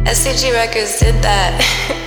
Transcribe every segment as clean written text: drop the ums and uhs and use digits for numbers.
SCG Records did that.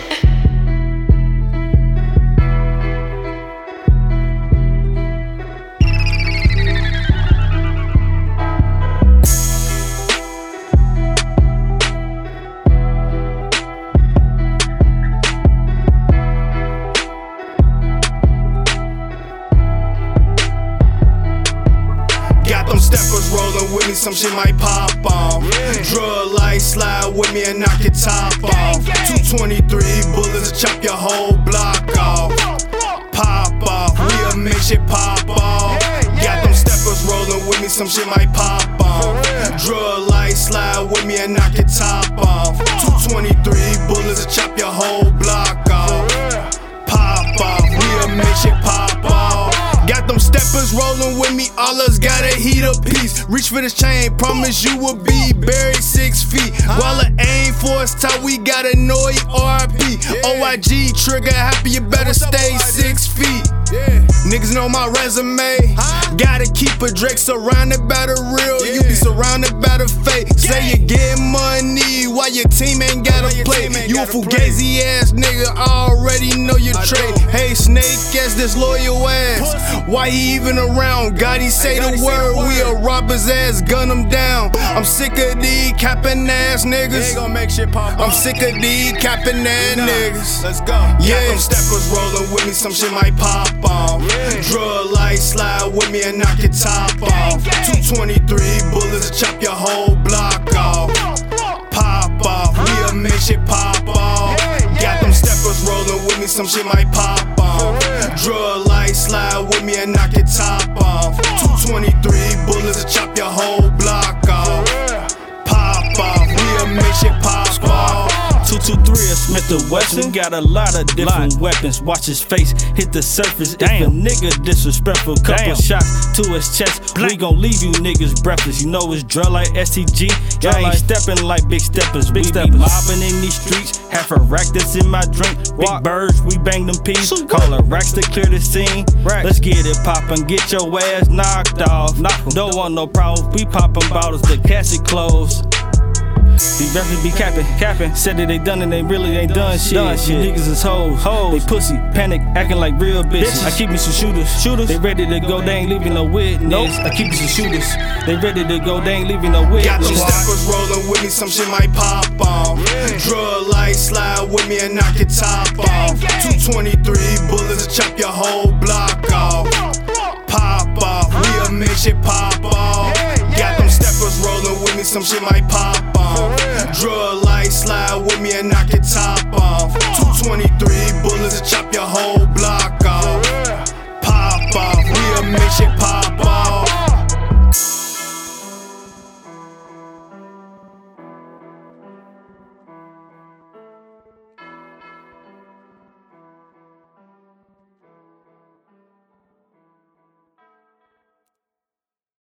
Them steppers rolling with me, some shit might pop off. Drug light slide with me and knock your top off. 223 bullets to chop your whole block off. Pop off, we'll make shit pop off. Got them steppers rolling with me, some shit might pop off. Drug light slide with me and knock your top off. 223 bullets to chop your whole block off. Pop off, we'll make shit pop off. Got them steppers rolling with me, all us gotta heat a piece. Reach for this chain, promise you will be buried 6 feet. While I aim for us top, we gotta know you RP. OIG trigger happy, you better stay 6 feet. Niggas know my resume. Gotta keep a Drake surrounded by the real. You be surrounded by the fake. Say you get money while your team ain't gotta play. You a fugazi ass nigga, I already know your trade. Hey snake ass, this loyal ass. Why he even around? Gotti say the word, we'll rob his ass, gun him down. I'm sick of these capping ass niggas. I'm sick of these capping ass niggas. Let's go. Yeah, them steppers rolling with me, some shit might pop off. Drug light slide with me and knock your top off. 223 bullets to chop your whole block off. Pop off, we'll make shit pop off. Got them steppers rolling with me, some shit might pop off. Drug light slide with me and knock your top off. 223 bullets to chop your whole block off. Pop off, we'll make shit pop off. 223 Smith & Wesson got a lot of different weapons. Watch his face hit the surface. If a nigga disrespectful, couple shots to his chest, we gon' leave you niggas breathless. You know it's drill like STG. Y'all ain't stepping like big steppers. We be mobbing in these streets. Half a rack that's in my drink. Big birds, we bang them peas. Call a racks to clear the scene. Let's get it poppin', get your ass knocked off. Don't want no problems. We poppin' bottles, the casket closed. These rappers be capping. Said that they done and they really ain't done shit. You niggas is hoes. They pussy, panic, acting like real bitches. I keep me some shooters. They ready to go, they ain't leaving no witness. I keep me some shooters. They ready to go, they ain't leaving no witness. Got them steppers rolling with me, some shit might pop off. Drug light slide with me and knock your top off. 223 bullets to chop your whole block off. Pop off, we'll make shit pop off. Got them steppers rolling with me, some shit might pop off. Drug light slide with me and knock your top off. 223 bullets to